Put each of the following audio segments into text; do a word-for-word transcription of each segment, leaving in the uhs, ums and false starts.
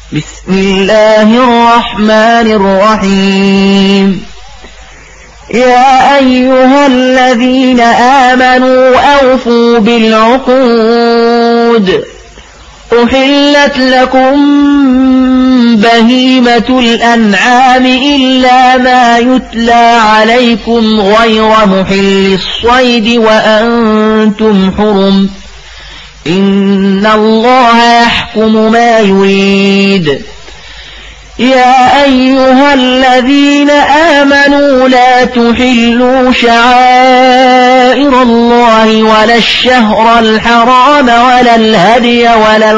بسم الله الرحمن الرحيم. يا أيها الذين آمنوا أوفوا بالعقود، أحلت لكم بهيمة الأنعام إلا ما يتلى عليكم غير محل الصيد وأنتم حرم، إن الله يحكم ما يريد. يا أيها الذين آمنوا لا تحلوا شعائر الله ولا الشهر الحرام ولا الهدي ولا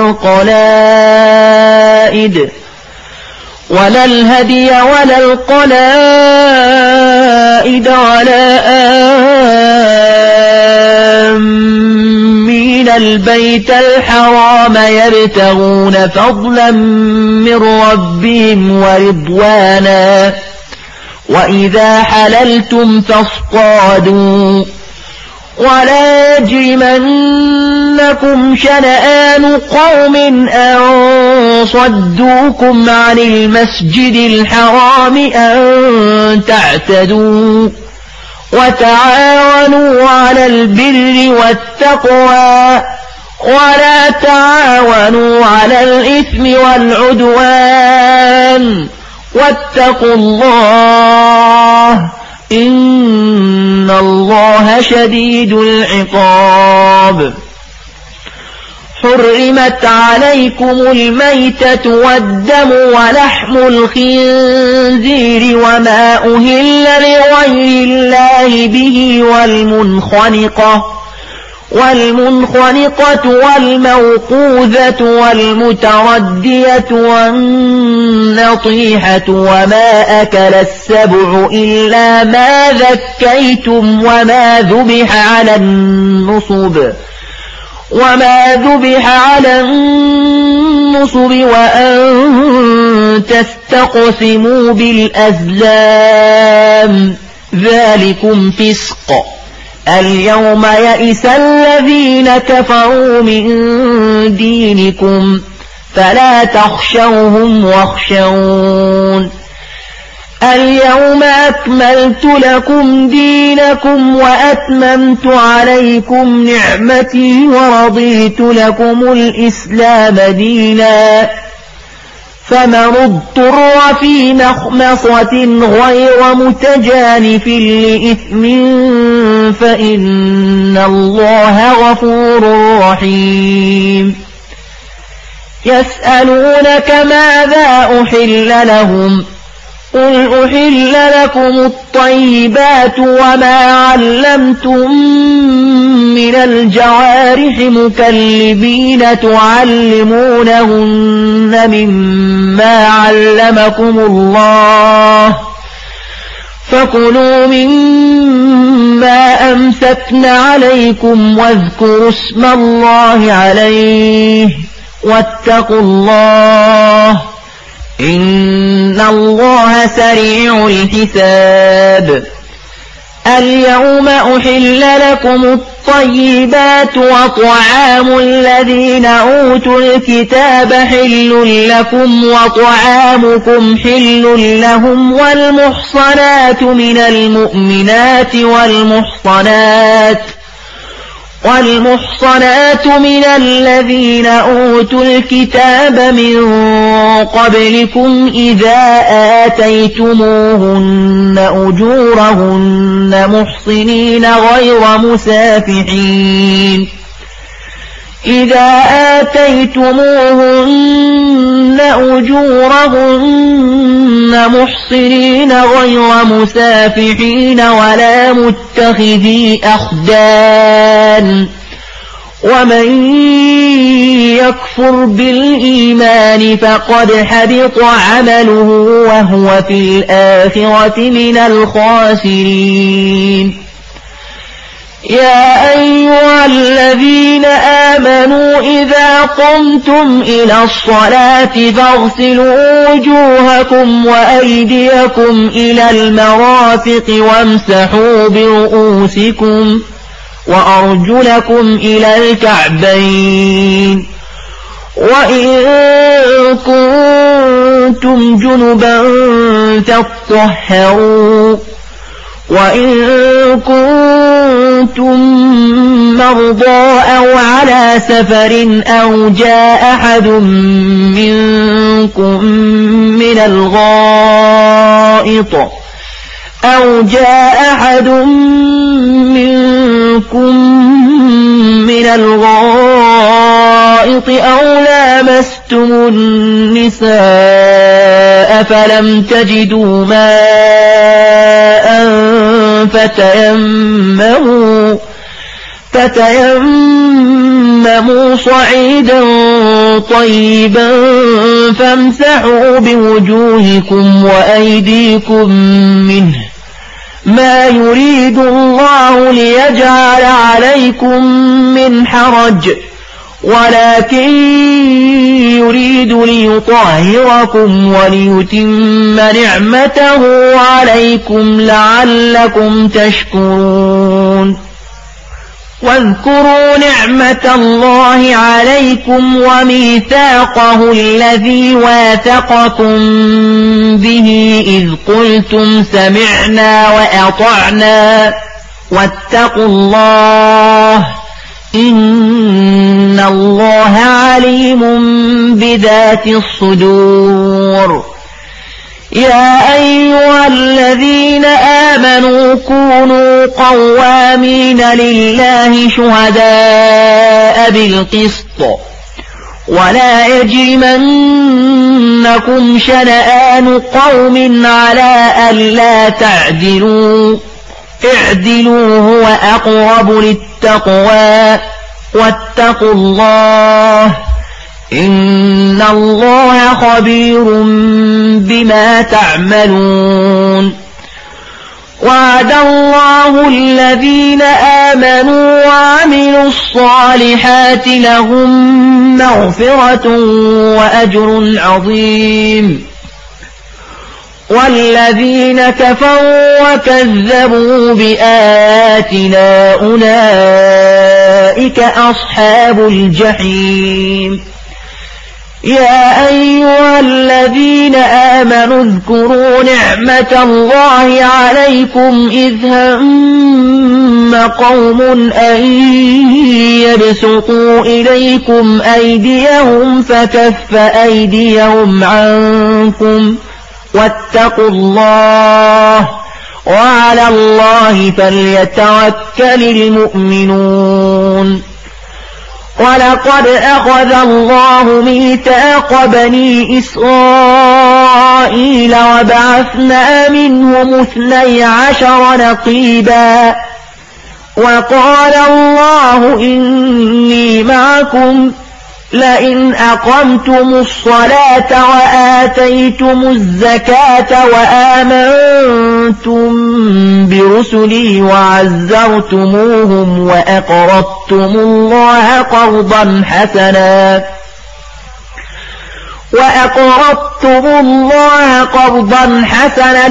القلائد ولا الهدي ولا القلائد ولا آمين البيت الحرام يبتغون فضلا من ربهم ورضوانا، وإذا حللتم فاصطادوا، ولا يجرمنكم شنآن قوم أن صدوكم عن المسجد الحرام أن تعتدوا، وتعاونوا على البر والتقوى ولا تعاونوا على الإثم والعدوان، واتقوا الله إن الله شديد العقاب. حرمت عليكم الميتة والدم ولحم الخنزير وما أهل لغير الله به والمنخنقة والمنخنقة والموقوذة والمتردية والنطيحة وما أكل السبع إلا ما ذكيتم وما ذبح على النصب وما ذبح على النصب وأن تستقسموا بالأزلام، ذلكم فسق. اليوم يئس الذين كفروا من دينكم فلا تخشوهم واخشون. اليوم أكملت لكم دينكم وأتممت عليكم نعمتي ورضيت لكم الإسلام دينا، فمن اضطر في مخمصة غير متجانف لإثم فإن الله غفور رحيم. يسألونك ماذا أحل لهم، قل أحل لكم الطيبات وما علمتم من الجوارح مكلبين تعلمونهن مما علمكم الله، فكلوا مما أمسكن عليكم واذكروا اسم الله عليه واتقوا الله إن الله سريع الحساب. اليوم أحل لكم الطيبات وطعام الذين أوتوا الكتاب حل لكم وطعامكم حل لهم، والمحصنات من المؤمنات والمحصنات والمحصنات من الذين أوتوا الكتاب من قبلكم إذا آتيتموهن أجورهن محصنين غير مسافحين إذا آتيتموهن أجورهن محصنين غير مسافحين ولا متخذي أخدان، ومن يكفر بالإيمان فقد حبط عمله وهو في الآخرة من الخاسرين. يا أيها الذين آمنوا إذا قمتم إلى الصلاة فاغسلوا وجوهكم وأيديكم إلى المرافق وامسحوا برؤوسكم وأرجلكم إلى الكعبين، وإن كنتم كنتم جنبا فاطهروا وإن كنتم مرضى أو على سفر أو جاء أحد منكم من الغائط أو جاء أحد منكم من الغائط أو لامستم النساء فلم تجدوا ماء فتيمموا فتيمموا صعيدا طيبا فامسحوا بوجوهكم وأيديكم منه ما يريد الله ليجعل عليكم من حرج ولكن يريد ليطهركم وليتم نعمته عليكم لعلكم تشكرون واذكروا نعمة الله عليكم وميثاقه الذي واثقكم به إذ قلتم سمعنا وأطعنا واتقوا الله إن الله عليم بذات الصدور يا أيها الذين آمنوا كونوا قوامين لله شهداء بالقسط ولا يجرمنكم شنآن قوم على ألا تعدلوا اعدلوا هو أقرب للتقوى واتقوا الله إن الله خبير بما تعملون وعد الله الذين آمنوا وعملوا الصالحات لهم مغفرة وأجر عظيم والذين كفروا وكذبوا بآياتنا أولئك أصحاب الجحيم يا أيها الذين آمنوا اذكروا نعمة الله عليكم إذ هم قوم أن يبسطوا إليكم أيديهم فكف أيديهم عنكم واتقوا الله وعلى الله فليتوكل المؤمنون ولقد أخذ الله ميثاق بني إسرائيل وبعثنا منهم اثني عشر نقيبا وقال الله إني معكم لئن أقمتم الصلاة وآتيتم الزكاة وآمنتم برسلي وعزرتموهم وأقرضتم الله قرضا حسنا وأقرضتم الله قرضا حسنا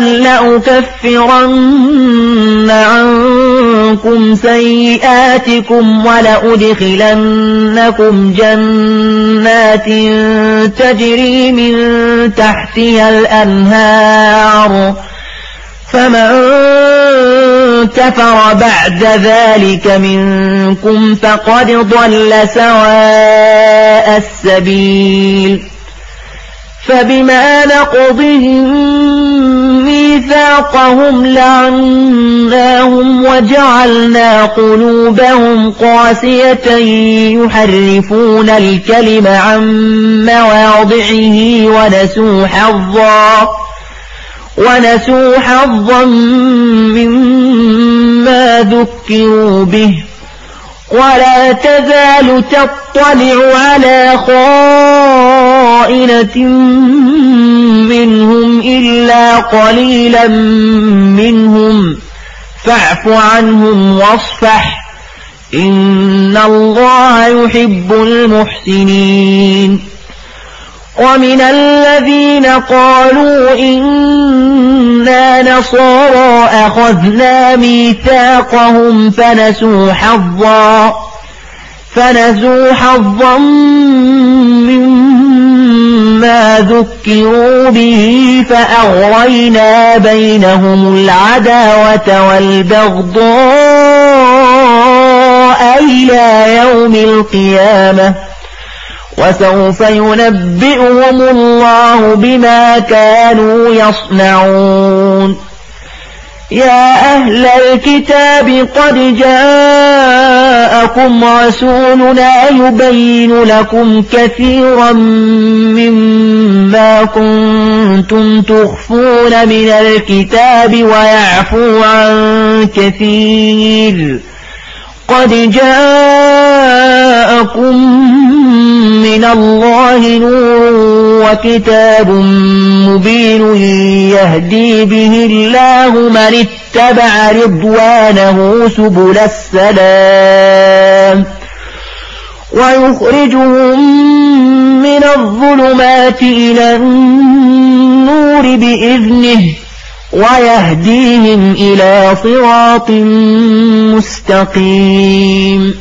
لأكفرن عنكم سيئاتكم ولأدخلنكم جنات تجري من تحتها الأنهار فمن كفر بعد ذلك منكم فقد ضل سواء السبيل فبما نقضهم ميثاقهم لعناهم وجعلنا قلوبهم قاسية يحرفون الكلم عن مواضعه ونسوا حظا ونسوا حظا مما ذكروا به ولا تزال تطلع على خائنة منهم إلا قليلا منهم فاعف عنهم واصفح إن الله يحب المحسنين ومن الذين قالوا إنا نصارى أخذنا ميثاقهم فنسوا حظا فنسوا حظا ما ذكروا به فأغرينا بينهم العداوة والبغضاء إلى يوم القيامة وسوف ينبئهم الله بما كانوا يصنعون. يا أهل الكتاب قد جاءكم رسولنا يبين لكم كثيرا مما كنتم تخفون من الكتاب ويعفو عن كثير. قد جاءكم من الله نور وكتاب مبين يهدي به الله من اتبع رضوانه سبل السلام ويخرجهم من الظلمات إلى النور بإذنه ويهديهم إلى صراط مستقيم.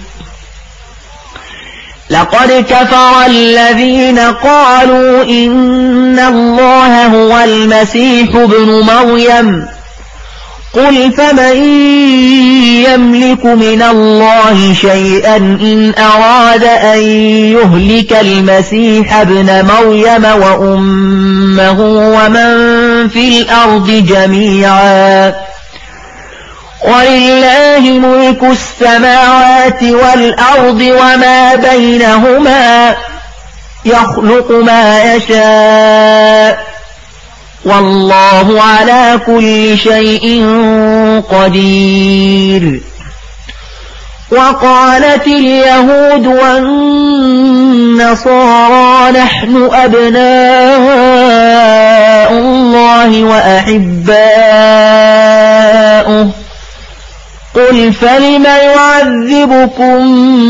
لقد كفر الذين قالوا إن الله هو المسيح ابن مريم قل فمن يملك من الله شيئا إن أراد أن يهلك المسيح ابن مريم وأمه ومن في الأرض جميعا ولله ملك السماوات والأرض وما بينهما يخلق ما يشاء والله على كل شيء قدير. وقالت اليهود والنصارى نحن أبناء الله وأحباؤه قل فلم يعذبكم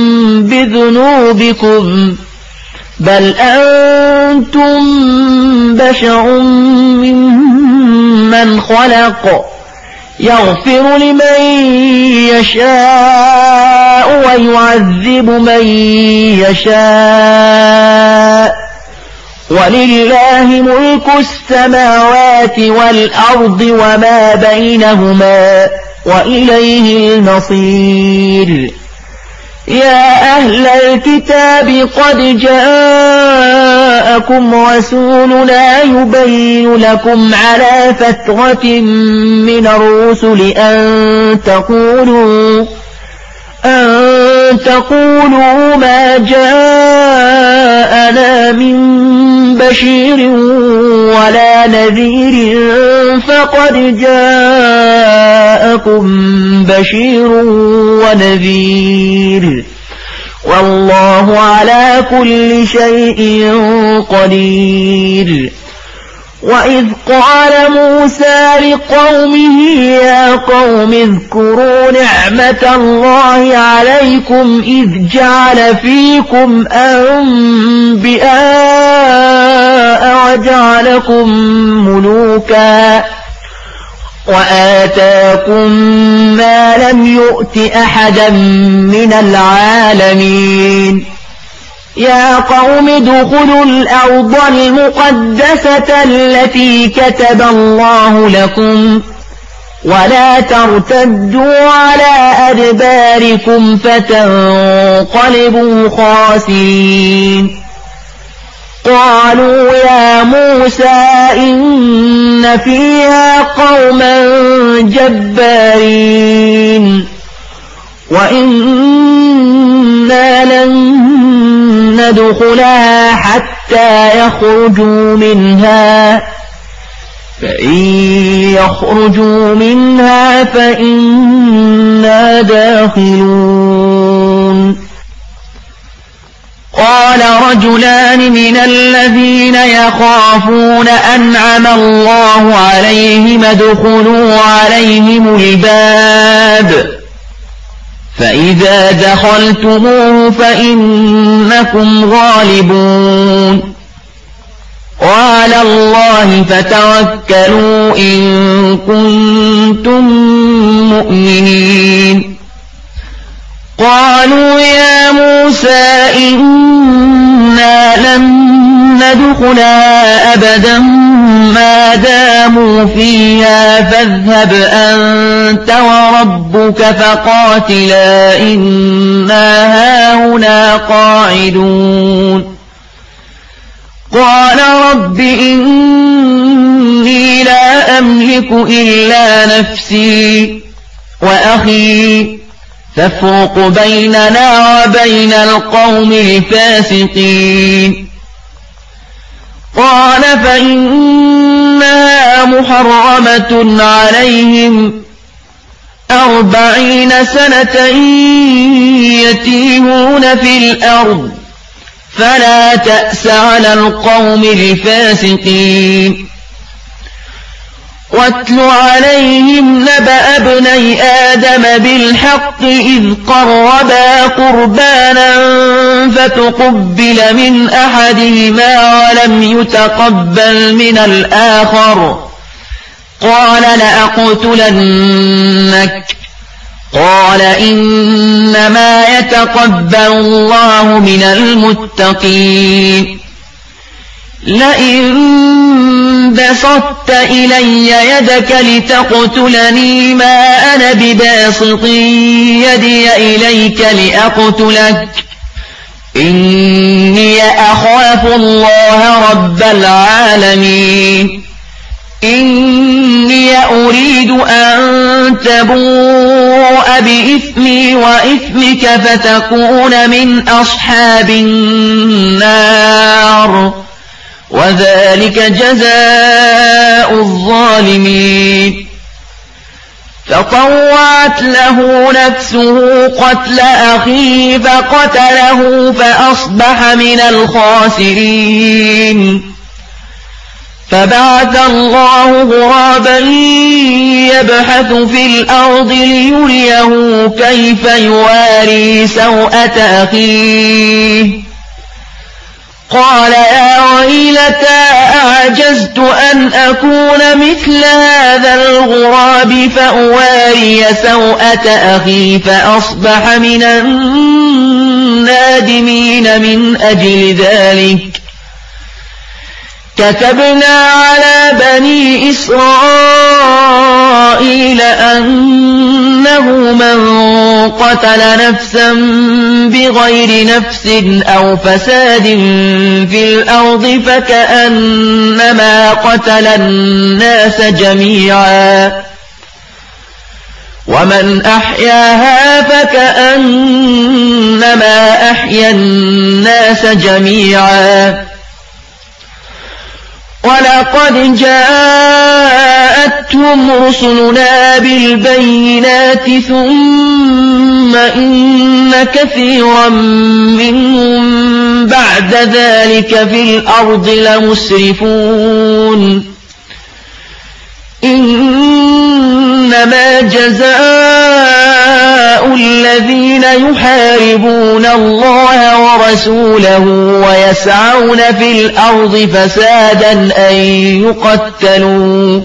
بذنوبكم بل أنتم بشر ممن خلق يغفر لمن يشاء ويعذب من يشاء ولله ملك السماوات والأرض وما بينهما وإليه المصير. يا أهل الكتاب قد جاءكم رسولنا يبين لكم على فترة من الرسل أن تقولوا أن تقولوا ما جاءنا من بشير ولا نذير فقد جاءكم بشير ونذير والله على كل شيء قدير. وإذ قال موسى لقومه يا قوم اذكروا نعمة الله عليكم إذ جعل فيكم أنبياء وجعلكم ملوكا وآتاكم ما لم يؤت أحدا من العالمين. يا قوم ادخلوا الأرض المقدسة التي كتب الله لكم ولا ترتدوا على أدباركم فتنقلبوا خاسرين. قالوا يا موسى إن فيها قوما جبارين وإنا لن ندخلها حتى يخرجوا منها فإن يخرجوا منها فإنا داخلون. قال رجلان من الذين يخافون أنعم الله عليهم ادخلوا عليهم الباب فإذا دخلتموه فإنكم غالبون وعلى الله فتوكلوا إن كنتم مؤمنين. قالوا يا موسى إنا لن ندخلها أبدا ما داموا فيها فاذهب أنت وربك فقاتلا إنا هاهنا قاعدون قال رب إني لا أملك إلا نفسي وأخي فافرق بيننا وبين القوم الفاسقين قال فإنها محرمة عليهم أربعين سنة يتيهون في الأرض فلا تأس على القوم الفاسقين واتل عليهم نبأ ابني آدم بالحق إذ قربا قربانا فتقبل من أحدهما ولم يتقبل من الآخر قال لأقتلنك قال إنما يتقبل الله من المتقين لئن بسطت إلي يدك لتقتلني ما أنا بباسط يدي إليك لأقتلك إني أخاف الله رب العالمين إني أريد أن تبوء بإثمي وإثمك فتكون من أصحاب النار وذلك جزاء الظالمين فطوعت له نفسه قتل أخيه فقتله فأصبح من الخاسرين فبعث الله غرابا يبحث في الأرض ليريه كيف يواري سوءة أخيه قال يا ويلتى أعجزت أن أكون مثل هذا الغراب فأواري سوءة أخي فأصبح من النادمين من أجل ذلك كتبنا على بني إسرائيل أنه من قتل نفسا بغير نفس أو فساد في الأرض فكأنما قتل الناس جميعا ومن أحياها فكأنما أحيا الناس جميعا ولقد جاءتهم رسلنا بالبينات ثم إن كثيرا منهم بعد ذلك في الأرض لمسرفون إنما جزاء الذين يحاربون الله ورسوله ويسعون في الأرض فسادا أن يقتلوا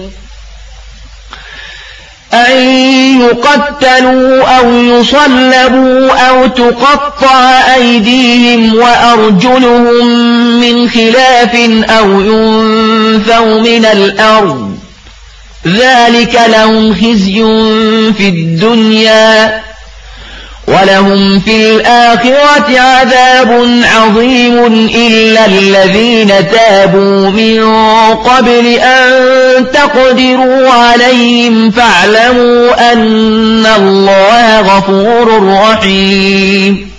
أن يقتلوا أو يصلبوا أو تقطع أيديهم وأرجلهم من خلاف أو ينفوا من الأرض ذلك لهم خزي في الدنيا ولهم في الآخرة عذاب عظيم إلا الذين تابوا من قبل أن تقدروا عليهم فاعلموا أن الله غفور رحيم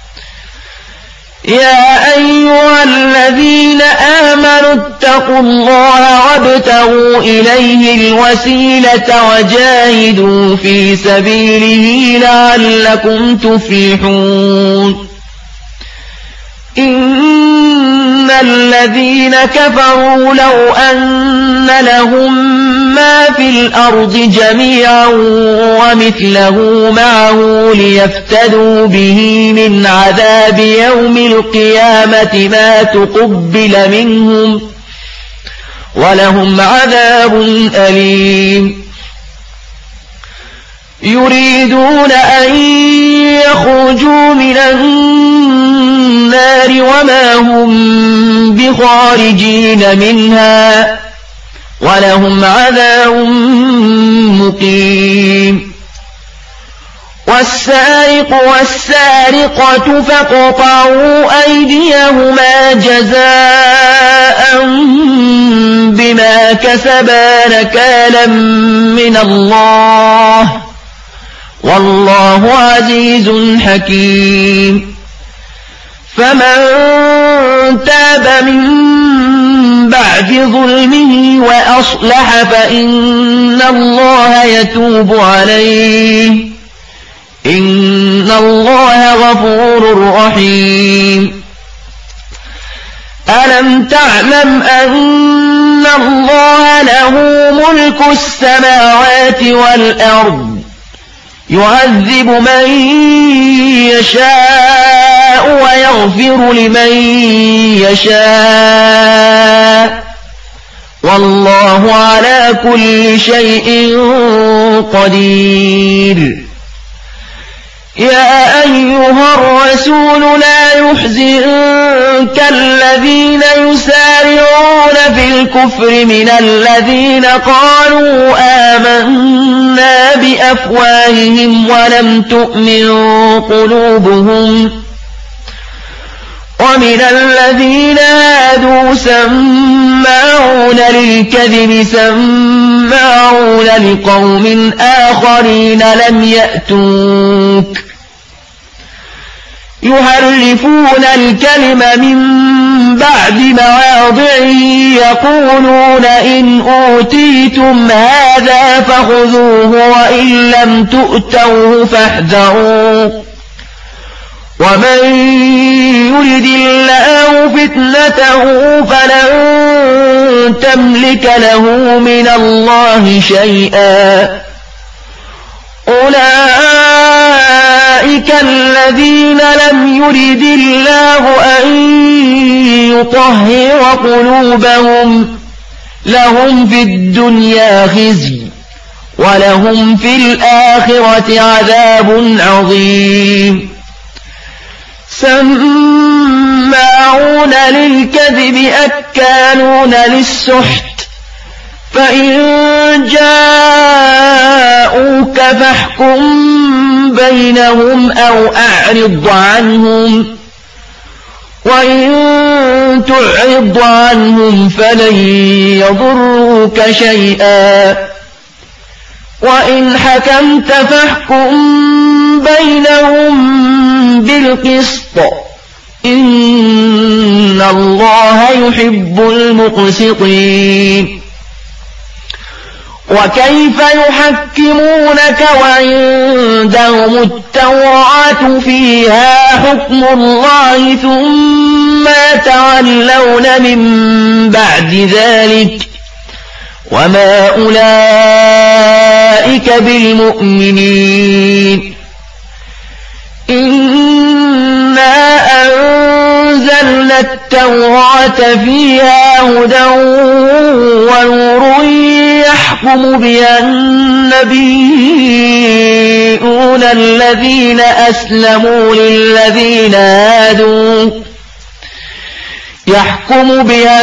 يا أيها الذين آمنوا اتقوا الله وابتغوا إليه الوسيلة وجاهدوا في سبيله لعلكم تفلحون إن الذين كفروا لو أن لهم ما في الأرض جميعا ومثله معه ليفتدوا به من عذاب يوم القيامة ما تقبل منهم ولهم عذاب أليم يريدون أن يخرجوا من النار النار وما هم بخارجين منها ولهم عذاب مقيم. والسارق والسارقة فاقطعوا أيديهما جزاء بما كسبا نكالا من الله والله عزيز حكيم. فمن تاب من بعد ظلمه وأصلح فإن الله يتوب عليه إن الله غفور رحيم. ألم تعلم أن الله له ملك السماوات والأرض يعذب من يشاء ويغفر لمن يشاء والله على كل شيء قدير. يا أيها الرسول لا يحزنك الذين يسارعون في الكفر من الذين قالوا آمنا بأفواههم ولم تؤمن قلوبهم ومن الذين هادوا سماعون للكذب سماعون لقوم آخرين لم يأتوك يحرفون الكلم من بعد مواضعه يقولون إن أوتيتم هذا فخذوه وإن لم تؤتوه فاحذروا ومن يرد الله فتنته فلن تملك له من الله شيئا. أولئك الذين لم يرد الله أن يطهر قلوبهم لهم في الدنيا خزي ولهم في الآخرة عذاب عظيم. سماعون للكذب أكالون للسحت فإن جاءوك فاحكم بينهم أو أعرض عنهم وإن تعرض عنهم فلن يضروك شيئا وإن حكمت فاحكم بينهم بالقسط إن الله يحب المقسطين. وكيف يحكمونك وعندهم التوراة فيها حكم الله ثم يتولون من بعد ذلك وما أولئك بالمؤمنين. إنا أنزلنا التوراة فيها هدى ونور يحكم بها النبيون الذين أسلموا للذين هادوا يحكم بها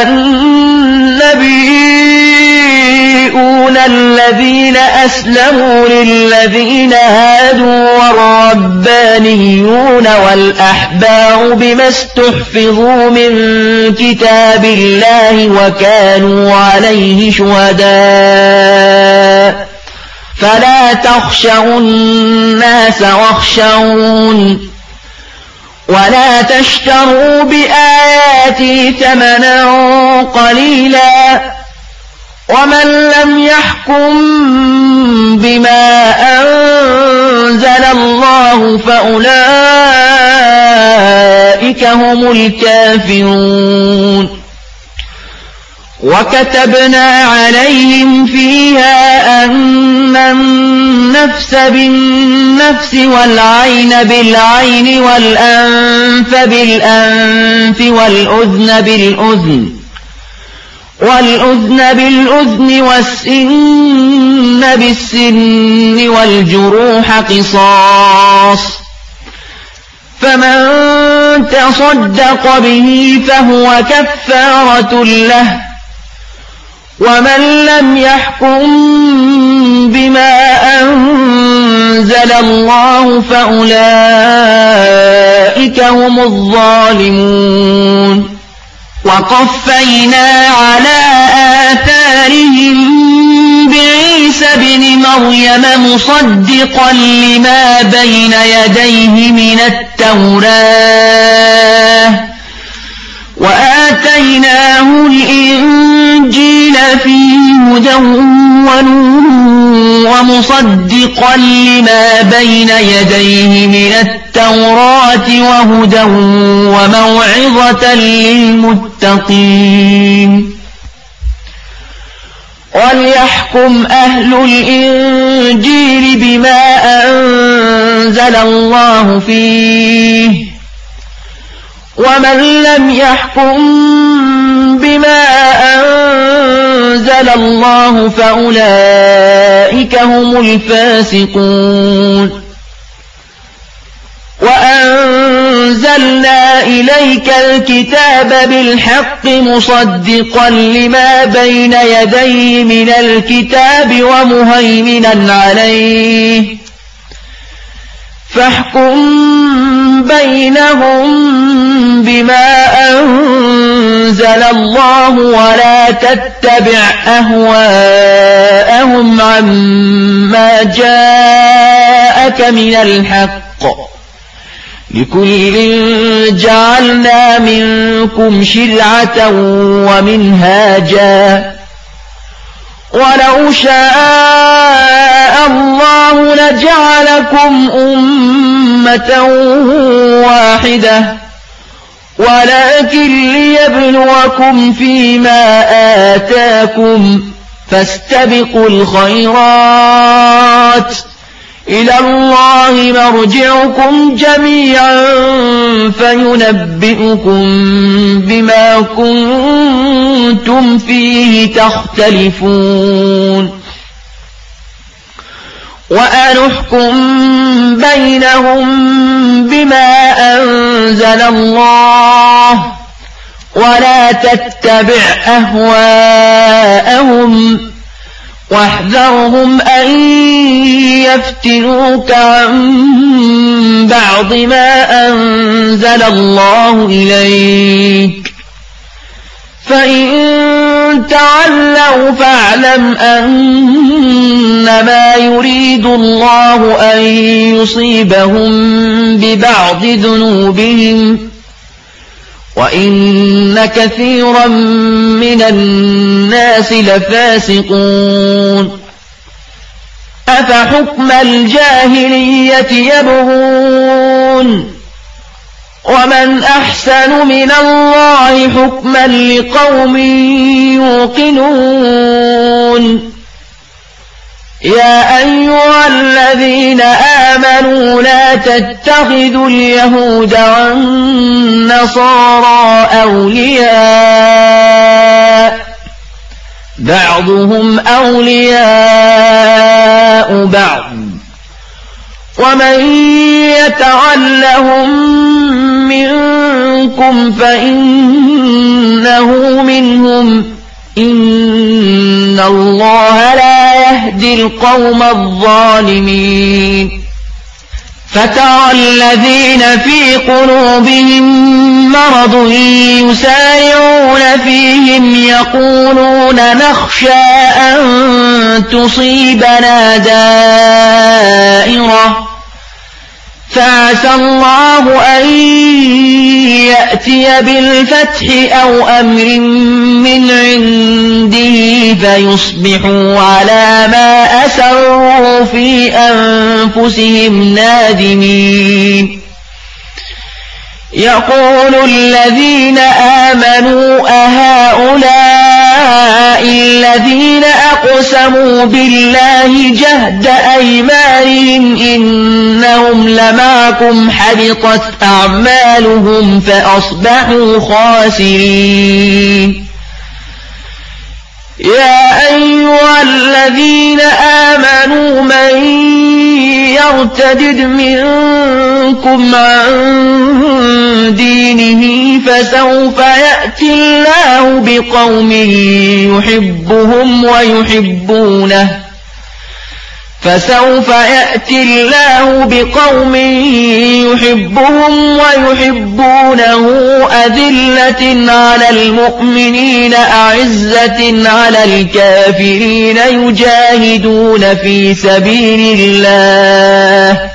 النبيون الذين أسلموا للذين هادوا والربانيون والأحبار بما استحفظوا من كتاب الله وكانوا عليه شهداء فلا تخشوا الناس واخشون ولا تشتروا بآياتي ثمنا قليلا ومن لم يحكم بما أنزل الله فأولئك هم الكافرون. وكتبنا عليهم فيها أن النفس بالنفس والعين بالعين والأنف بالأنف والأذن بالأذن والأذن بالأذن والسن بالسن والجروح قصاص فمن تصدق به فهو كفارة له، ومن لم يحكم بما أنزل الله فأولئك هم الظالمون. وقفينا على آثارهم بعيسى ابن مريم مصدقا لما بين يديه من التوراة، وآتيناه الإنجيل فيه هدى ونور ومصدقا لما بين يديه من التوراة وهدى وموعظة للمتقين. وليحكم أهل الإنجيل بما أنزل الله فيه، ومن لم يحكم بما أنزل الله فأولئك هم الفاسقون. وأنزلنا إليك الكتاب بالحق مصدقا لما بين يديه من الكتاب ومهيمنا عليه، فاحكم بينهم بما أنزل الله ولا تتبع أهواءهم عما جاءك من الحق، لكل جعلنا منكم شرعة ومنهاجا، ولو شاء الله لجعلكم أمة واحدة ولكن ليبلوكم فيما آتاكم، فاستبقوا الخيرات، إلى الله مرجعكم جميعا فينبئكم بما كنتم فيه تختلفون. وأنحكم بينهم بما أنزل الله ولا تتبع أهواءهم، واحذرهم أن يفتنوك عن بعض ما أنزل الله إليك، فإن تولوا فاعلم أنما يريد الله أن يصيبهم ببعض ذنوبهم، وإن كثيرا من الناس لفاسقون. أفحكم الجاهلية يبغون، ومن أحسن من الله حكما لقوم يوقنون. يا أيها الذين آمنوا لا تتخذوا اليهود والنصارى أولياء، بعضهم أولياء بعض، ومن يتولهم منكم فإنه منهم، إن الله لا يهدي القوم الظالمين. فترى الذين في قلوبهم مرض يسارعون فيهم يقولون نخشى أن تصيبنا دائرة، فعسى الله أن يأتي بالفتح أو أمر من عنده فيصبحوا على ما أسروا في أنفسهم نادمين. يقول الذين آمنوا أهؤلاء الذين أقسموا بالله جهد أيمانهم إنهم لمعكم حبطت أعمالهم فأصبحوا خاسرين. يا أيها الذين آمنوا من يرتدد منكم عن دينه فسوف يأتي الله بقوم يحبهم ويحبونه فسوف يأتي الله بقوم يحبهم ويحبونه أذلة على المؤمنين أعزة على الكافرين يجاهدون في سبيل الله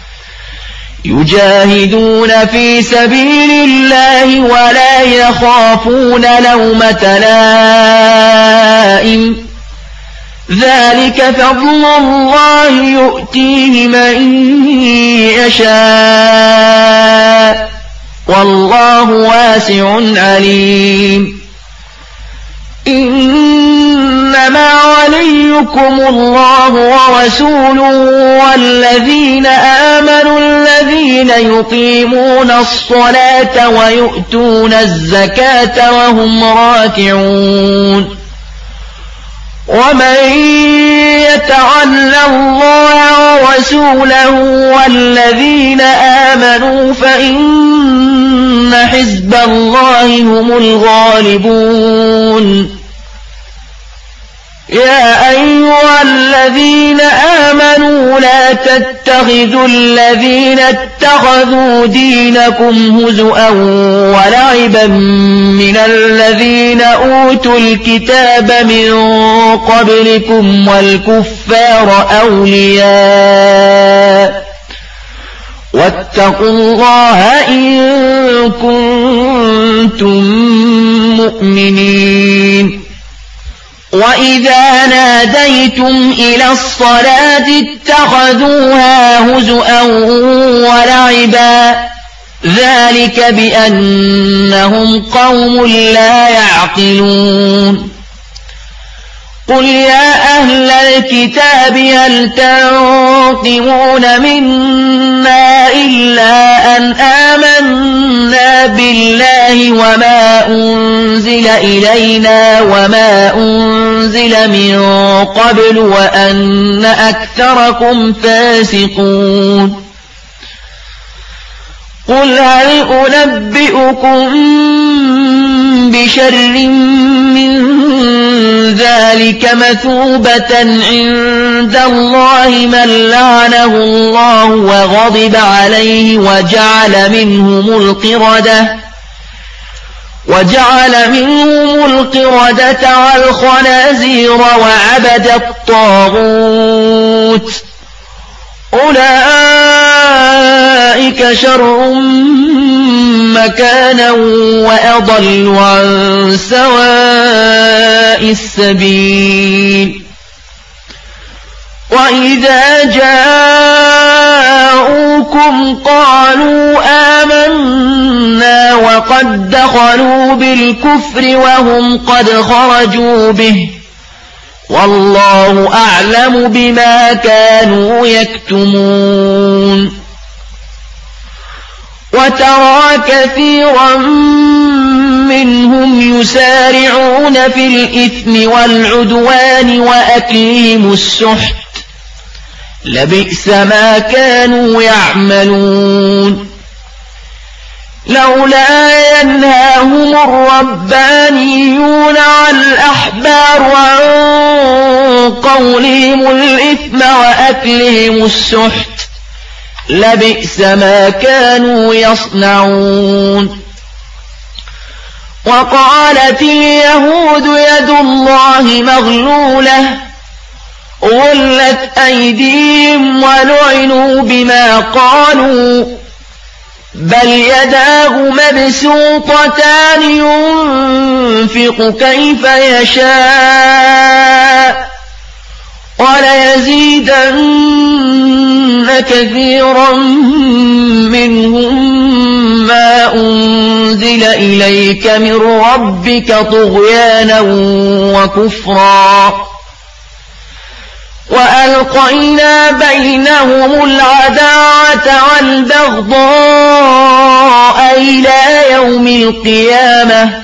يجاهدون في سبيل الله ولا يخافون لومة لائم ذلك فضل الله يؤتيه من يشاء والله واسع عليم إنما وليكم الله ورسوله والذين آمنوا الذين يقيمون الصلاة ويؤتون الزكاة وهم راكعون ومن يتول الله ورسوله والذين آمنوا فإن حزب الله هم الغالبون يا أيها الذين آمنوا لا تتخذوا الذين اتخذوا دينكم هزؤا ولعبا من الذين أوتوا الكتاب من قبلكم والكفار أولياء واتقوا الله إن كنتم مؤمنين وإذا ناديتم إلى الصلاة اتخذوها هزؤا ولعبا ذلك بأنهم قوم لا يعقلون قل يا أهل الكتاب هل تنقمون منا إلا أن آمنا بالله وما أنزل إلينا وما أنزل من قبل وأن أكثركم فاسقون قل هل أنبئكم بشر من ذلك مثوبة عند الله من لعنه الله وغضب عليه وجعل منهم القردة وجعل منهم القردة والخنازير وعبد الطاغوت أولئك شر مكانا وأضل عن سواء السبيل وإذا جاءوكم قالوا آمنا وقد دخلوا بالكفر وهم قد خرجوا به والله أعلم بما كانوا يكتمون وترى كثيرا منهم يسارعون في الإثم والعدوان وأكلهم السحت لبئس ما كانوا يعملون لولا ينهاهم الربانيون والأحبار عن قولهم الإثم وأكلهم السحت لبئس ما كانوا يصنعون وقالت اليهود يد الله مغلولة غلت أيديهم ولعنوا بما قالوا بل يداه مبسوطتان ينفق كيف يشاء وليزيدن كثيرا منهم ما أنزل إليك من ربك طغيانا وكفرا وألقينا بينهم العداوة والبغضاء إلى يوم القيامة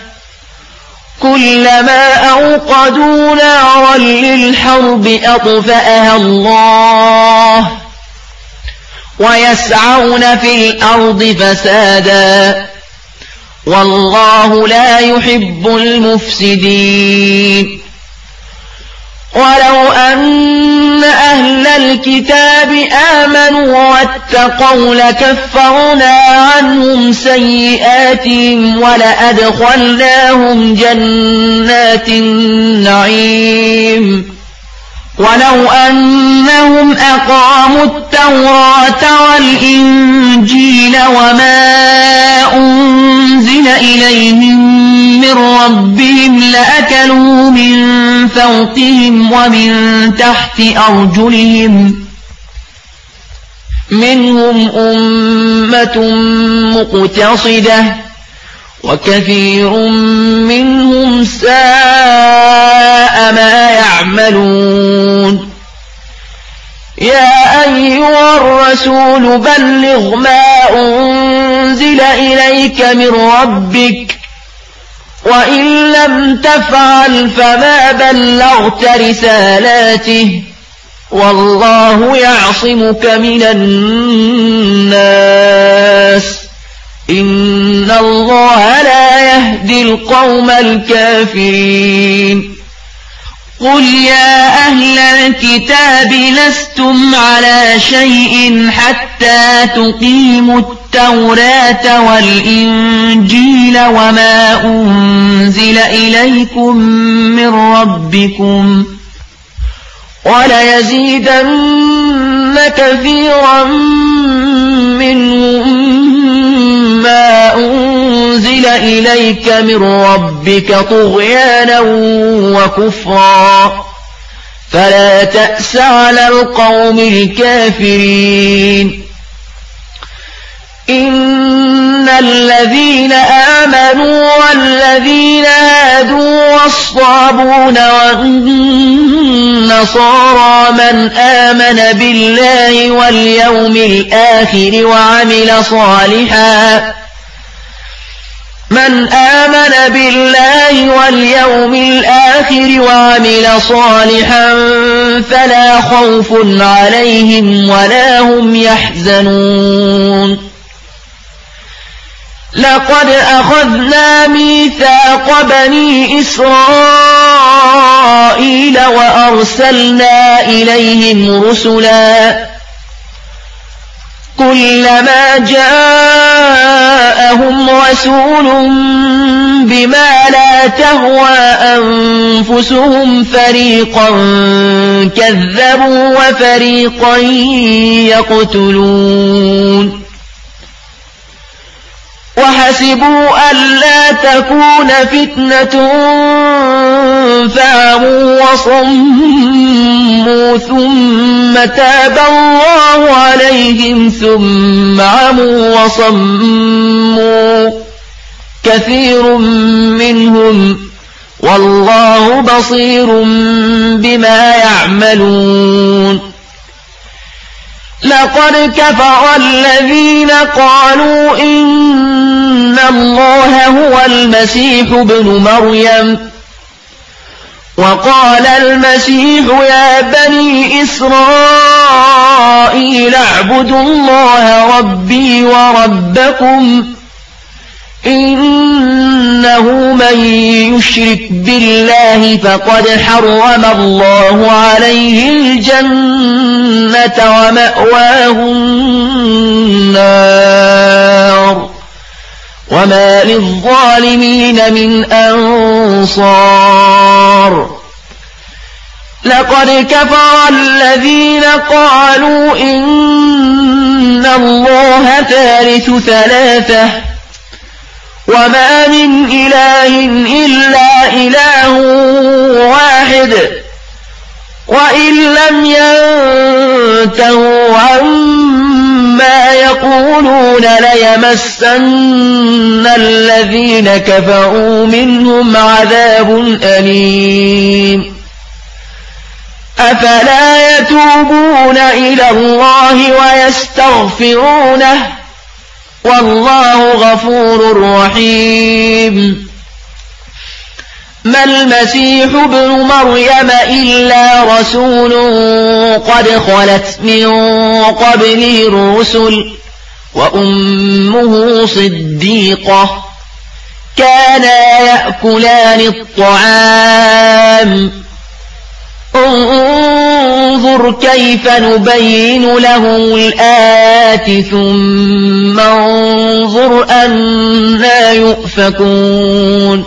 كلما أوقدوا نارا للحرب أطفأها الله ويسعون في الأرض فسادا والله لا يحب المفسدين ولو أن أهل الكتاب آمنوا واتقوا لكفرنا عنهم سيئاتهم ولأدخلناهم جنات النعيم ولو أنهم أقاموا التوراة والإنجيل وما أنزل إليهم من ربهم لأكلوا من فوقهم ومن تحت أرجلهم منهم أمة مقتصدة وكثير منهم ساء ما يعملون يا أيها الرسول بلغ ما أنزل إليك من ربك وإن لم تفعل فما بلغت رسالاته والله يعصمك من الناس إن الله لا يهدي القوم الكافرين قل يا أهل الكتاب لستم على شيء حتى تقيموا التوراة والإنجيل وما أنزل إليكم من ربكم وليزيدن كثيرا منهم ما أنزل إليك من ربك طغيانا وكفرا فلا تأس على القوم الكافرين إن الذين آمنوا والذين هادوا والصابون والنصارى من آمن بالله واليوم الآخر وعمل صالحا من آمن بالله واليوم الآخر وعمل صالحا فلا خوف عليهم ولا هم يحزنون لقد أخذنا ميثاق بني إسرائيل وأرسلنا إليهم رسلا كلما جاءهم رسول بما لا تهوى أنفسهم فريقا كذبوا وفريقا يقتلون وحسبوا ألا تكون فتنة فعموا وصموا ثم تاب الله عليهم ثم عموا وصموا كثير منهم والله بصير بما يعملون لقد كفر الذين قالوا إن الله هو المسيح ابن مريم وقال المسيح يا بني إسرائيل اعبدوا الله ربي وربكم إنه من يشرك بالله فقد حرم الله عليه الجنة ومأواه النار وما للظالمين من أنصار لقد كفر الذين قالوا إن الله ثالث ثلاثة وما من إله إلا إله واحد وإن لم ينتهوا عما يقولون ليمسن الذين كفروا منهم عذاب أليم أفلا يتوبون إلى الله ويستغفرونه والله غفور رحيم ما المسيح ابن مريم إلا رسول قد خلت من قبله الرسل وأمه صديقة كانا يأكلان الطعام انظر كيف نبين لهم الآيات ثم انظر أنى يؤفكون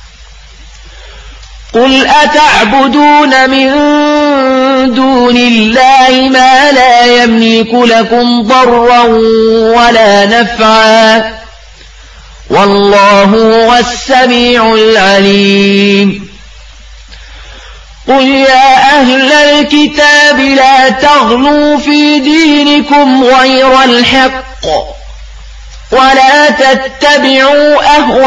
قل أتعبدون من دون الله ما لا يملك لكم ضرا ولا نفعا والله هو السميع العليم قل يا أهل الكتاب لا تغلوا في دينكم غير الحق ولا تتبعوا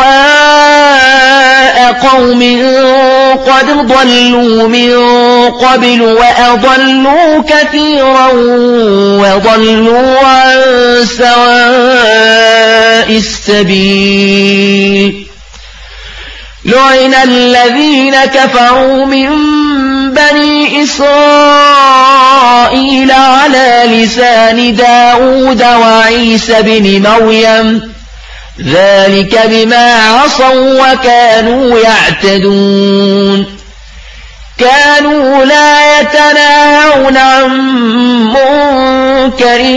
أهواء قوم قد ضلوا من قبل وأضلوا كثيرا وضلوا عن سواء السبيل لعن الذين كفروا من بني إسرائيل على لسان داود وعيسى بن مريم ذلك بما عصوا وكانوا يعتدون كانوا لا يتناهون عن منكر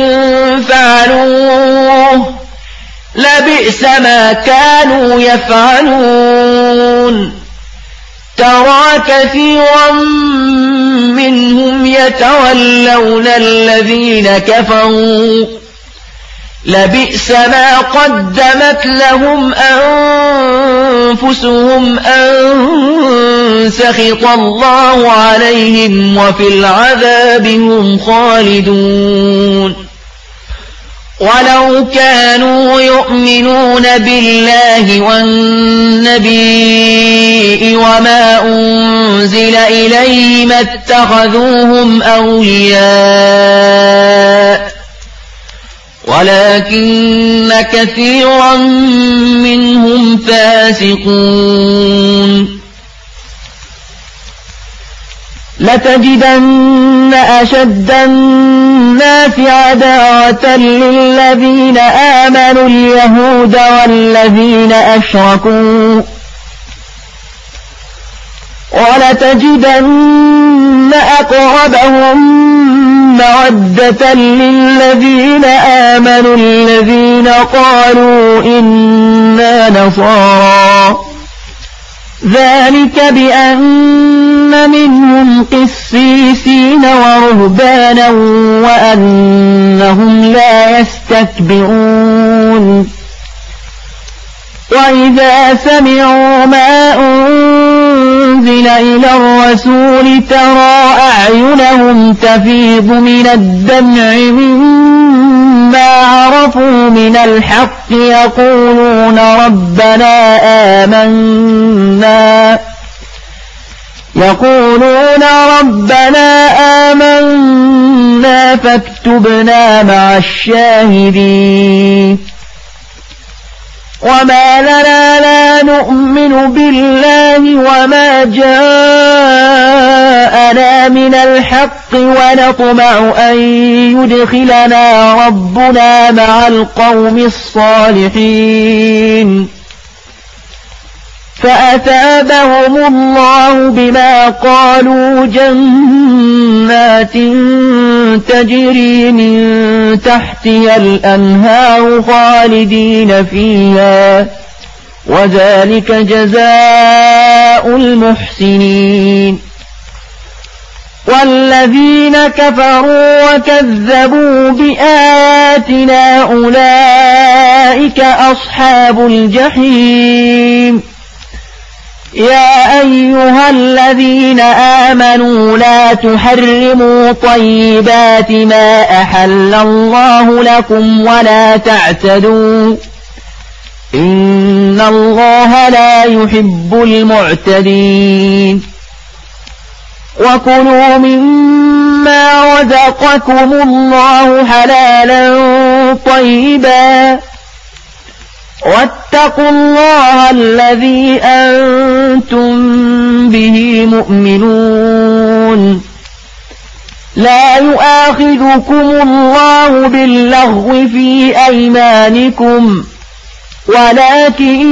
فعلوه لبئس ما كانوا يفعلون ترى كثيرا منهم يتولون الذين كفروا لبئس ما قدمت لهم أنفسهم أن سخط الله عليهم وفي العذاب هم خالدون ولو كانوا يؤمنون بالله والنبي وما أنزل إليه ما اتخذوهم أولياء ولكن كثيرا منهم فاسقون لتجدن أشد الناس عداوة للذين آمنوا اليهود والذين أشركوا ولتجدن أقربهم مودة للذين آمنوا الذين قالوا إنا نصارى ذلك بأن منهم قسيسين ورهبانا وأنهم لا يستكبرون وإذا سمعوا ما أنزل إلى الرسول ترى أعينهم تفيض من الدمع مما عرفوا من الحق يقولون ربنا آمنا يقولون ربنا آمنا فاكتبنا مع الشاهدين وما لنا لا نؤمن بالله وما جاءنا من الحق ونطمع أن يدخلنا ربنا مع القوم الصالحين فأثابهم الله بما قالوا جنات تجري من تحتها الأنهار خالدين فيها وذلك جزاء المحسنين والذين كفروا وكذبوا بآياتنا أولئك أصحاب الجحيم يا أيها الذين آمنوا لا تحرموا طيبات ما أحل الله لكم ولا تعتدوا إن الله لا يحب المعتدين وكلوا مما رزقكم الله حلالا طيبا واتقوا الله الذي أنتم به مؤمنون لا يؤاخذكم الله باللغو في أيمانكم ولكن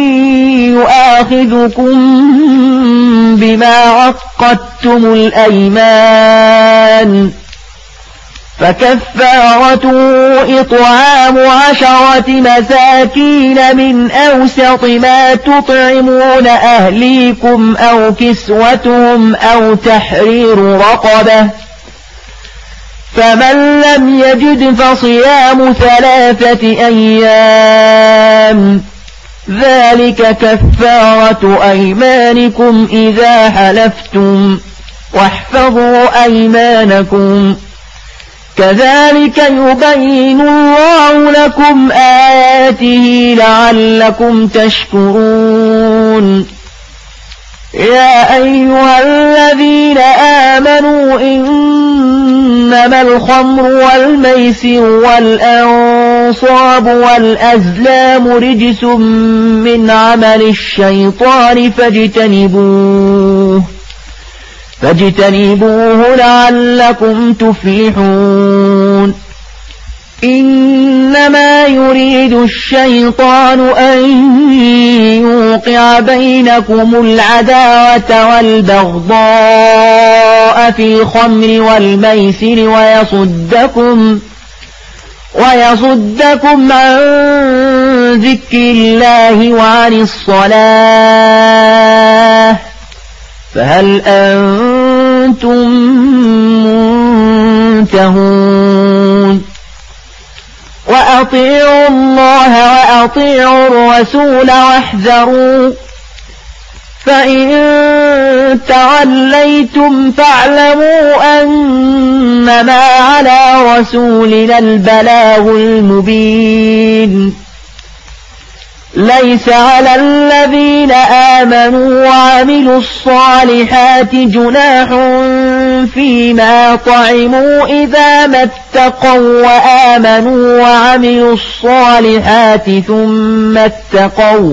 يؤاخذكم بما عقدتم الأيمان فكفارته إطعام عشرة مساكين من أوسط ما تطعمون أهليكم أو كسوتهم أو تحرير رقبة فمن لم يجد فصيام ثلاثة أيام ذلك كفارة أيمانكم إذا حلفتم واحفظوا أيمانكم كذلك يبين الله لكم آياته لعلكم تشكرون يا أيها الذين آمنوا إنما الخمر والميسر والأنصاب والأزلام رجس من عمل الشيطان فاجتنبوه فاجتنبوه لعلكم تفلحون إنما يريد الشيطان أن يوقع بينكم العداوة والبغضاء في الخمر والميسر ويصدكم ويصدكم عن ذكر الله وعن الصلاة فهل أنتم منتهون وأطيعوا الله وأطيعوا الرسول واحذروا فإن توليتم فاعلموا أنما على رسولنا البلاغ المبين ليس على الذين آمنوا وعملوا الصالحات جناح فيما طعموا إذا ما اتقوا وآمنوا وعملوا الصالحات ثم اتقوا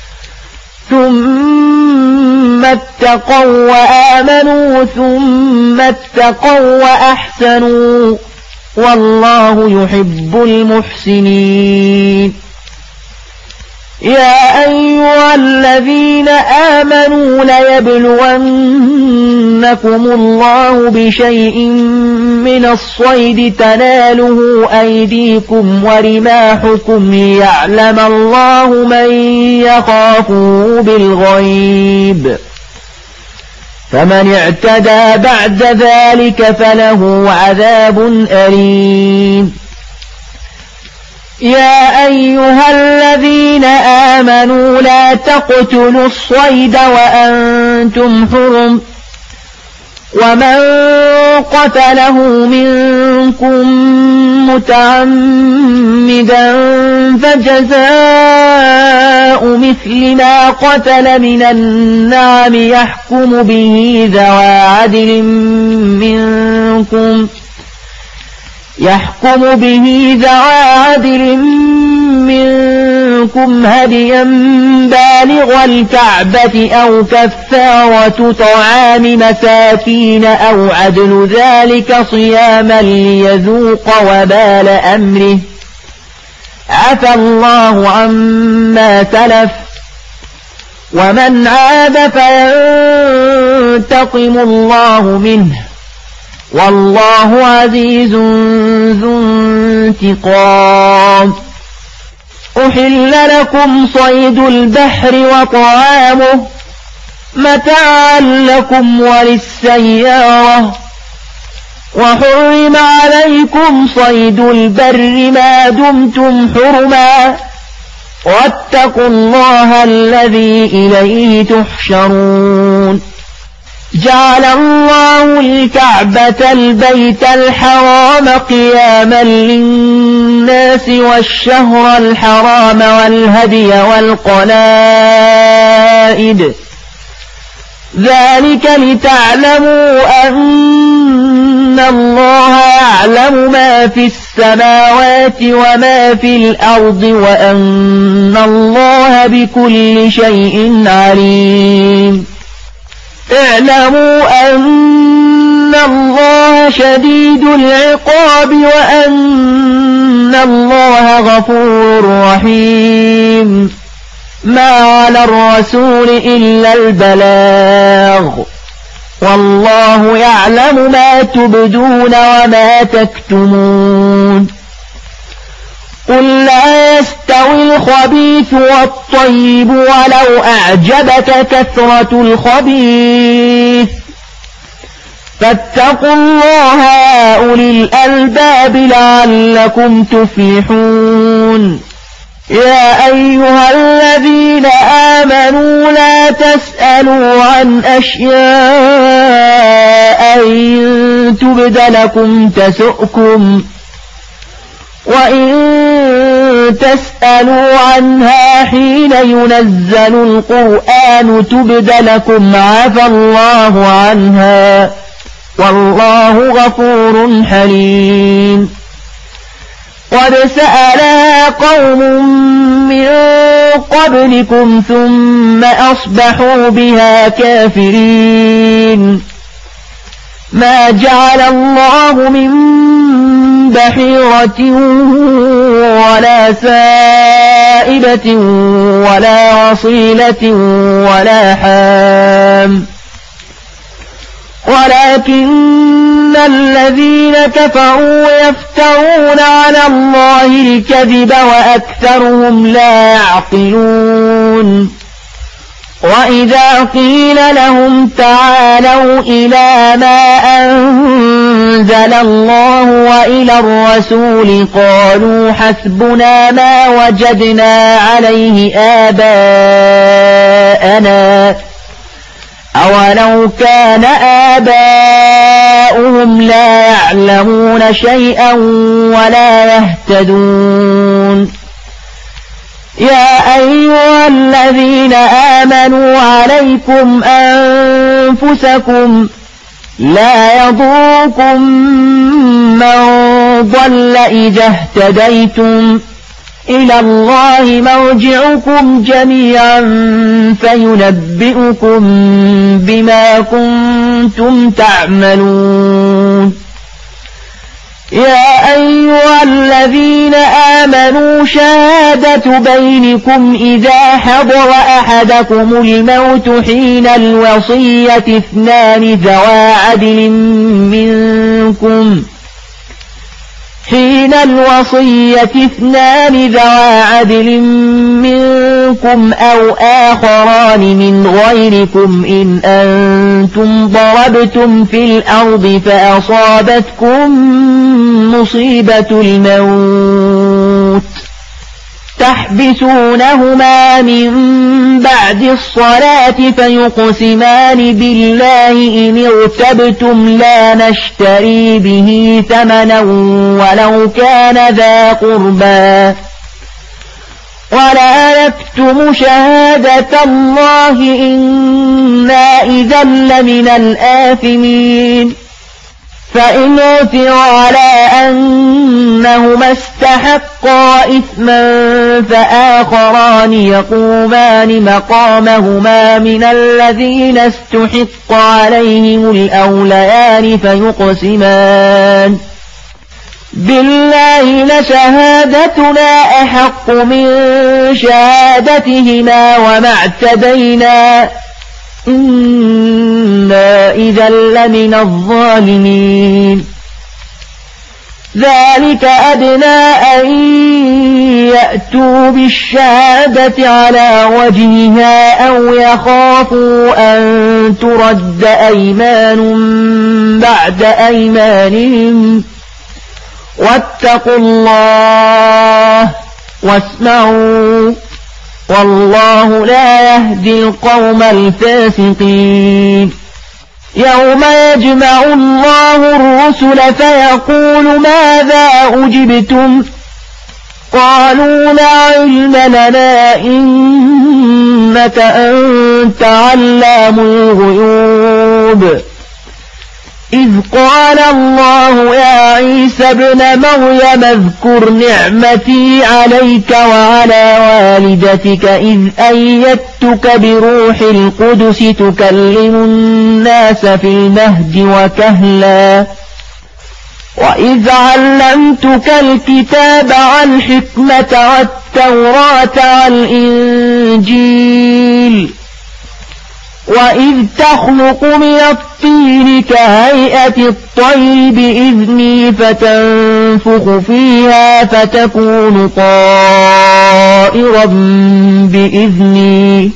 ثم اتقوا وآمنوا ثم اتقوا وأحسنوا والله يحب المحسنين يا أيها الذين آمنوا ليبلونكم الله بشيء من الصيد تناله أيديكم ورماحكم ليعلم الله من يخافه بالغيب فمن اعتدى بعد ذلك فله عذاب أليم يا أيها الذين آمنوا لا تقتلوا الصيد وأنتم حرم ومن قتله منكم متعمدا فجزاء مثل ما قتل من النعم يحكم به ذوى عدل منكم يحكم به ذوى عدل منكم هديا بالغ الكعبة أو كفارة طعام مساكين أو عدل ذلك صياما ليذوق وبال أمره عفى الله عما سلف ومن عاد فينتقم الله منه والله عزيز ذو انتقام أحل لكم صيد البحر وطعامه متاعا لكم وللسيارة وحرم عليكم صيد البر ما دمتم حرما واتقوا الله الذي إليه تحشرون جعل الله الكعبة البيت الحرام قياما للناس والشهر الحرام والهدي والقلائد ذلك لتعلموا أن أن الله يعلم ما في السماوات وما في الأرض وأن الله بكل شيء عليم. اعلموا أن الله شديد العقاب وأن الله غفور رحيم. ما على الرسول إلا البلاغ والله يعلم ما تبدون وما تكتمون. قل لا يستوي الخبيث والطيب ولو أعجبك كثرة الخبيث فاتقوا الله يا أولي الألباب لعلكم تفلحون. يا أيها الذين آمنوا لا تسألوا عن أشياء إن تبد لكم تسؤكم وإن تسألوا عنها حين ينزل القرآن تبد لكم عفى الله عنها والله غفور حليم. قد سألها قوم من قبلكم ثم أصبحوا بها كافرين. ما جعل الله من بحيرة ولا سائبة ولا وصيلة ولا حام ولكن الذين كفروا يفترون على الله الكذب وأكثرهم لا يعقلون. وإذا قيل لهم تعالوا إلى ما أنزل الله وإلى الرسول قالوا حسبنا ما وجدنا عليه آباءنا أولو كان آباؤهم لا يعلمون شيئا ولا يهتدون. يا أيها الذين آمنوا عليكم أنفسكم لا يضركم من ضل إذا اهتديتم إلى الله مرجعكم جميعا فينبئكم بما كنتم تعملون. يا أيها الذين آمنوا شهادة بينكم إذا حضر أحدكم الموت حين الوصية اثنان ذوى عدل منكم حين الوصية اثنان ذوى عدل منكم أو آخران من غيركم إن أنتم ضربتم في الأرض فأصابتكم مصيبة الموت تحبسونهما من بعد الصلاة فيقسمان بالله إن ارتبتم لا نشتري به ثمنا ولو كان ذا قربى ولا نكتم شهادة الله إنا إذا لمن الآثمين. فإن عثر على أنهما استحقا إثما فآخران يقومان مقامهما من الذين استحق عليهم الأوليان فيقسمان بالله لشهادتنا أحق من شهادتهما وما اعتدينا إنا إذا لمن الظالمين. ذلك أدنى أن يأتوا بالشهادة على وجهها أو يخافوا أن ترد أيمان بعد أيمانهم واتقوا الله واسمعوا والله لا يهدي القوم الفاسقين. يوم يجمع الله الرسل فيقول ماذا أجبتم قالوا لا علم لنا إنك أنت علام الغيوب إذ قال الله يا عيسى ابن مريم اذكر نعمتي عليك وعلى والدتك إذ أيدتك بروح القدس تكلم الناس في المهد وكهلا وإذ علمتك الكتاب والحكمة والتوراة والإنجيل وإذ تخلق من الطين كهيئة الطير بإذني فتنفخ فيها فتكون طائرا بإذني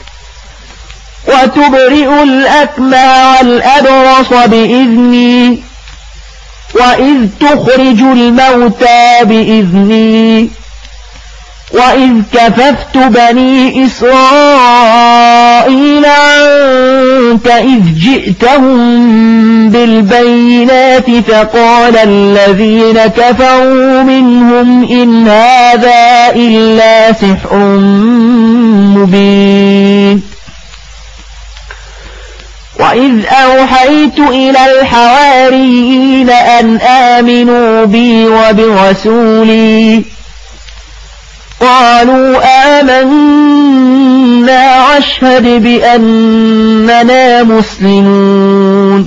وتبرئ الأكمى والأبرص بإذني وإذ تخرج الموتى بإذني وإذ كففت بني إسرائيل عنك إذ جئتهم بالبينات فقال الذين كفروا منهم إن هذا إلا سحر مبين وإذ أوحيت إلى الحواريين أن آمنوا بي وبرسولي قالوا آمنا واشهد بأننا مسلمون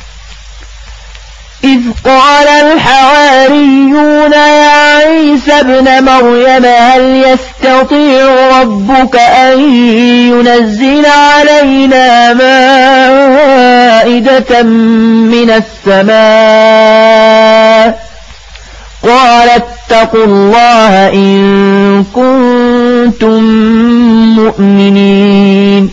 إذ قال الحواريون يا عيسى ابن مريم هل يستطيع ربك أن ينزل علينا مائدة من السماء قال اتقوا الله إن كنتم مؤمنين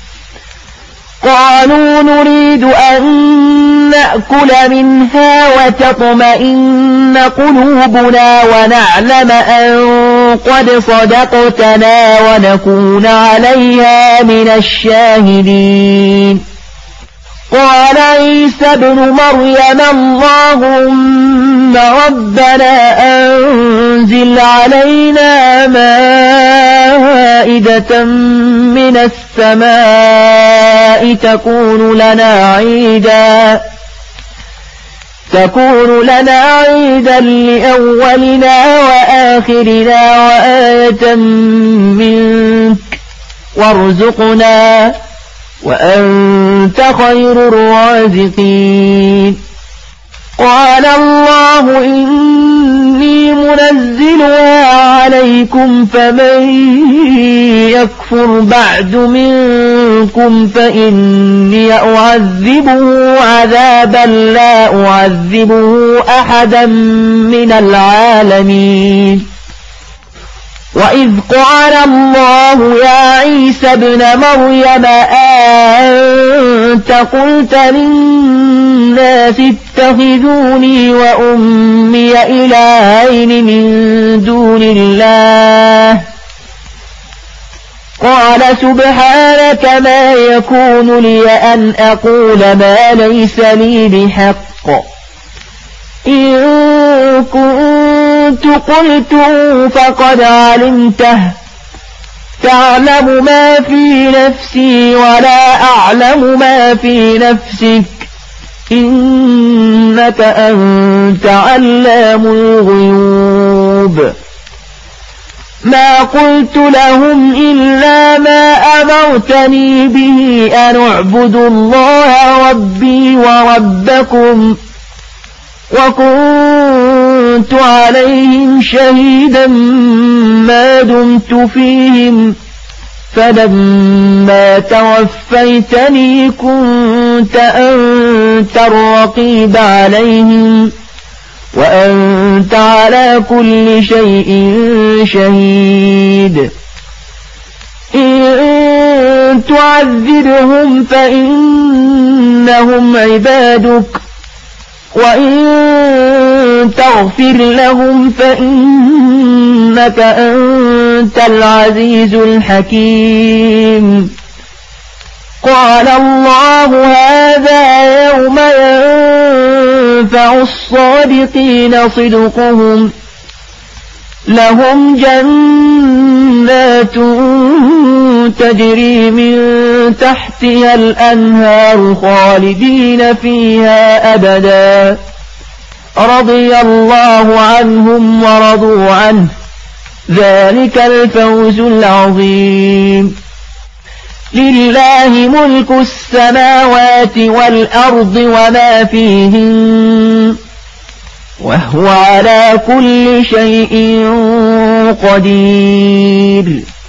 قالوا نريد أن نأكل منها وتطمئن قلوبنا ونعلم أن قد صدقتنا ونكون عليها من الشاهدين قال عيسى ابن مريم اللهم ربنا أنزل علينا مائدة من السماء تكون لنا عيدا تكون لنا عيدا لأولنا وآخرنا وآية منك وارزقنا وأنت خير الرازقين قال الله إني منزلها عليكم فمن يكفر بعد منكم فإني أعذبه عذابا لا أعذبه أحدا من العالمين وإذ قال الله يا عيسى ابن مريم أنت قلت للناس اتخذوني وأمي إلهين من دون الله قال سبحانك ما يكون لي أن أقول ما ليس لي بحق إن كنت قلته فقد علمته تعلم ما في نفسي ولا أعلم ما في نفسك إنك أنت علام الغيوب ما قلت لهم إلا ما أمرتني به أن اعبدوا الله ربي وربكم وكنت عليهم شهيدا ما دمت فيهم فلما توفيتني كنت أنت الرقيب عليهم وأنت على كل شيء شهيد إن تعذبهم فإنهم عبادك وإن تغفر لهم فإنك أنت العزيز الحكيم قال الله هذا يوم ينفع الصادقين صدقهم لهم جنات تجري من تحتها الأنهار خالدين فيها أبدا رضي الله عنهم ورضوا عنه ذلك الفوز العظيم لله ملك السماوات والأرض وما فيهن وهو على كل شيء قدير